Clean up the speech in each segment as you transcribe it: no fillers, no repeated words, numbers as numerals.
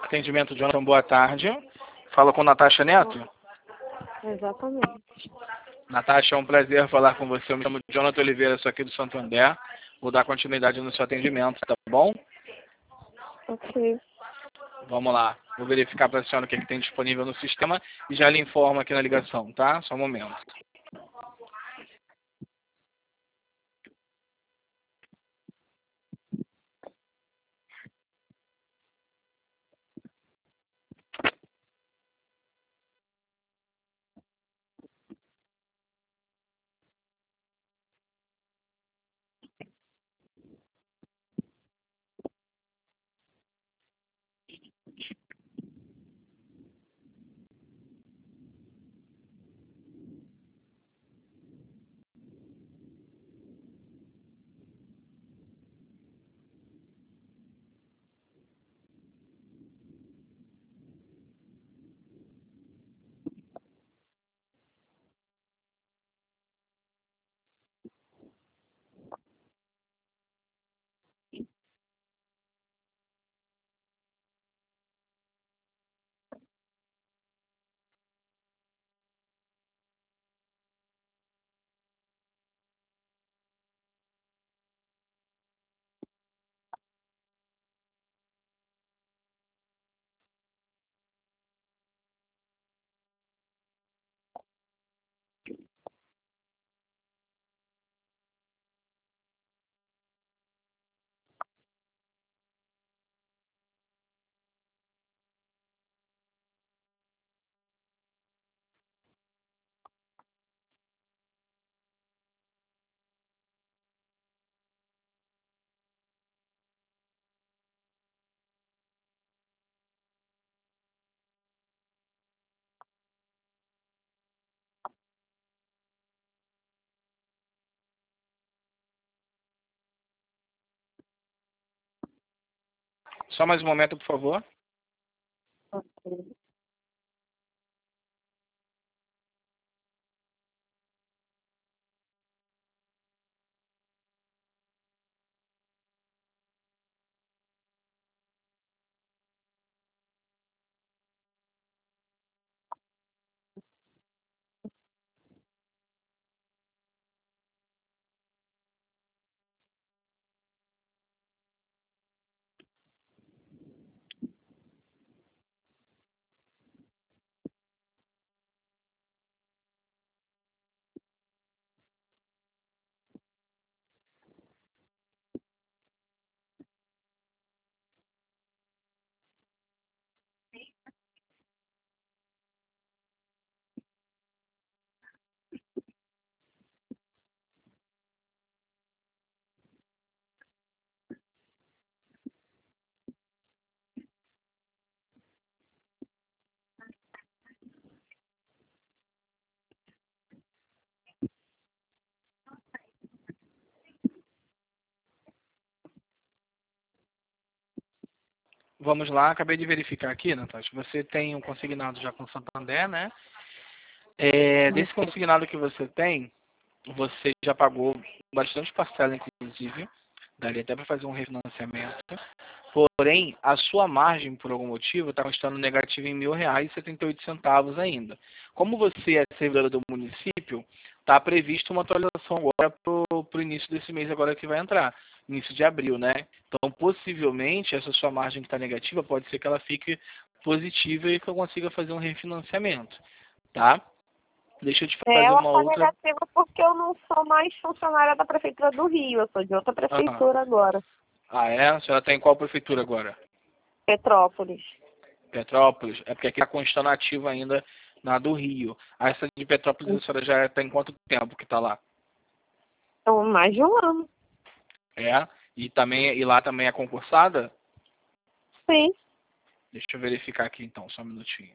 Atendimento, Jonathan, boa tarde. Fala com Natasha Neto. Exatamente. Natasha, é um prazer falar com você. Eu me chamo Jonathan Oliveira, sou aqui do Santander. Vou dar continuidade no seu atendimento, tá bom? Ok. Vamos lá. Vou verificar para a senhora o que, é que tem disponível no sistema e já lhe informo aqui na ligação, tá? Só um momento. Só mais um momento, por favor. Ok. Vamos lá, acabei de verificar aqui, Natasha. Você tem um consignado já com o Santander, né? Desse consignado que você tem, você já pagou bastante parcela, inclusive. Daria até para fazer um refinanciamento. Porém, a sua margem, por algum motivo, está constando negativa em R$ 1.000,78 ainda. Como você é servidora do município, está previsto uma atualização agora para o início desse mês agora que vai entrar, início de abril, né? Então, possivelmente, essa sua margem que está negativa, pode ser que ela fique positiva e que eu consiga fazer um refinanciamento, tá? Deixa eu te fazer Ela uma está outra... negativa porque eu não sou mais funcionária da Prefeitura do Rio, eu sou de outra Ah, prefeitura agora, A senhora está em qual prefeitura agora? Petrópolis. Petrópolis? É porque aqui está constando ativa ainda na do Rio. Essa de Petrópolis a senhora já está em quanto tempo que está lá? Então, mais de um ano. E lá também é concursada? Sim. Deixa eu verificar aqui então, só um minutinho.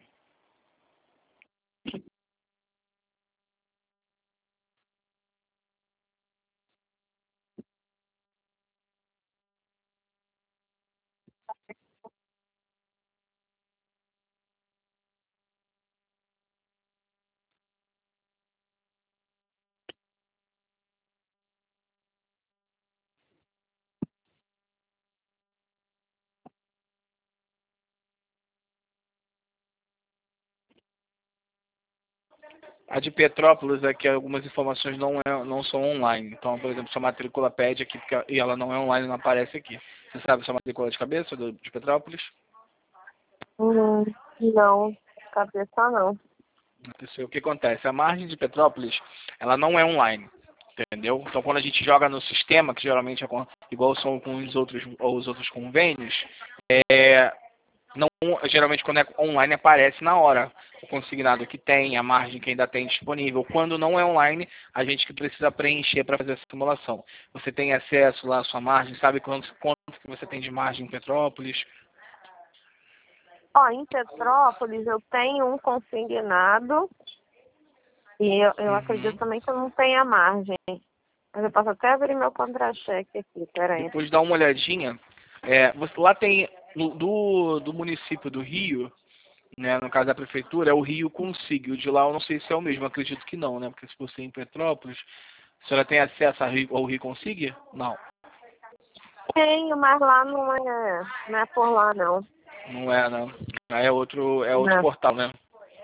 A de Petrópolis é que algumas informações não são online. Então, por exemplo, sua matrícula pede aqui e ela não é online, não aparece aqui. Você sabe sua matrícula de cabeça de Petrópolis? Não, cabeça não. O que acontece? A margem de Petrópolis, ela não é online. Entendeu? Então, quando a gente joga no sistema, que geralmente é igual são com os outros convênios, não, geralmente quando é online aparece na hora o consignado que tem, a margem que ainda tem disponível. Quando não é online, a gente que precisa preencher para fazer essa simulação. Você tem acesso lá à sua margem, sabe quanto que você tem de margem em Petrópolis? Ó, em Petrópolis eu tenho um consignado e eu acredito também que eu não tenho a margem. Mas eu posso até abrir meu contra-cheque aqui, peraí. Depois dá uma olhadinha. Lá tem, do município do Rio, né, no caso da prefeitura, é o Rio Consigue. O de lá eu não sei se é o mesmo, acredito que não, né? Porque se fosse em Petrópolis, a senhora tem acesso ao Rio Consigue? Não. Tenho, mas lá não é por lá não. Não é, não. Aí é outro Não. portal, né?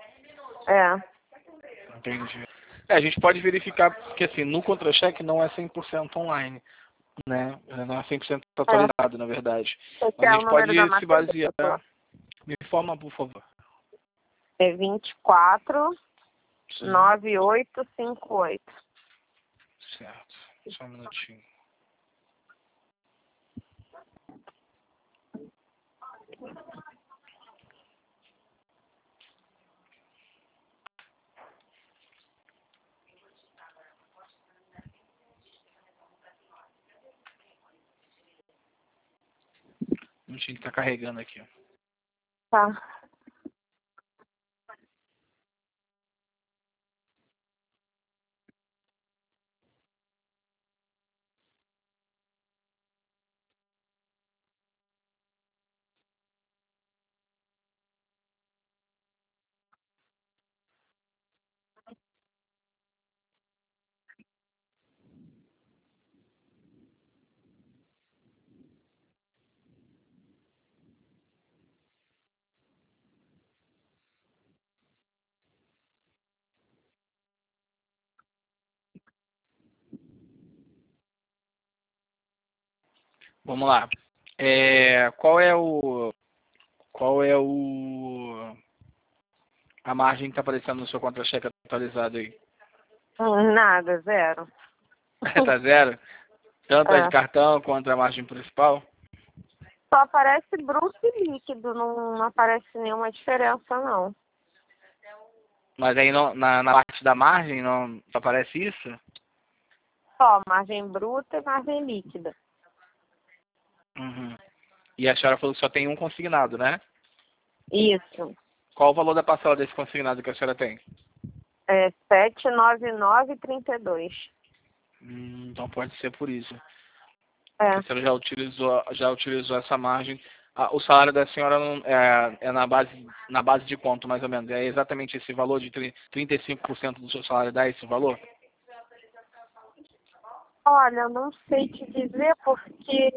É. Entendi. A gente pode verificar, porque assim, no contra-cheque não é 100% online, né? Não é 100% atualizado, na verdade. Esse Mas é a o gente número da pode se basear. matrícula. Me informa, por favor. É 24 Sim. 9858. Certo. Só um minutinho. Um minutinho que tá carregando aqui. Tá. Vamos lá. Qual é a margem que está aparecendo no seu contra-cheque atualizado aí? Nada, zero. Tá zero? Tanto a de É. cartão quanto a margem principal? Só aparece bruto e líquido, não aparece nenhuma diferença não. Mas aí na parte da margem não aparece isso? Só margem bruta e margem líquida. Uhum. E a senhora falou que só tem um consignado, né? Isso. Qual o valor da parcela desse consignado que a senhora tem? É 799,32. Então pode ser por isso. É. A senhora já utilizou essa margem. O salário da senhora não, é na base de quanto, mais ou menos? É exatamente esse valor de 35% do seu salário dá esse valor? Olha, eu não sei te dizer porque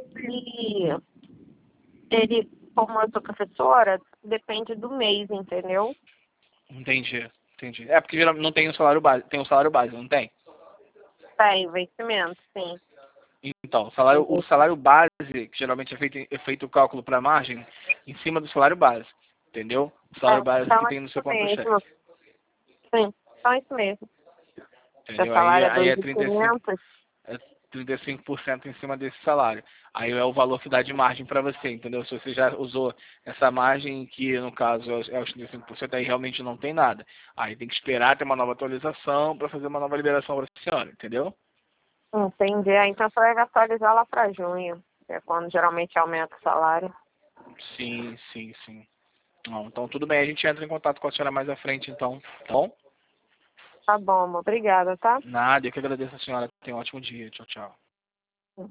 ele, como eu sou professora, depende do mês, entendeu? Entendi. É porque geralmente não tem o salário base, tem o salário base, não tem? Tem vencimento, sim. Então, o salário base, que geralmente é feito o cálculo para a margem, em cima do salário base, entendeu? O salário base Então que é tem no seu isso contra-cheque, mesmo. Sim, então é isso mesmo. Seu entendeu? salário é Aí é 2.500. 35% em cima desse salário. Aí é o valor que dá de margem para você, entendeu? Se você já usou essa margem, que no caso é os 35%, aí realmente não tem nada. Aí tem que esperar ter uma nova atualização para fazer uma nova liberação para a senhora, entendeu? Entendi. Então só deve atualizar lá para junho, que é quando geralmente aumenta o salário. Sim. Não, então tudo bem, a gente entra em contato com a senhora mais à frente, então, tá bom? Tá bom, amor. Obrigada, tá? Nada, eu que agradeço a senhora. Tenha um ótimo dia. Tchau, tchau.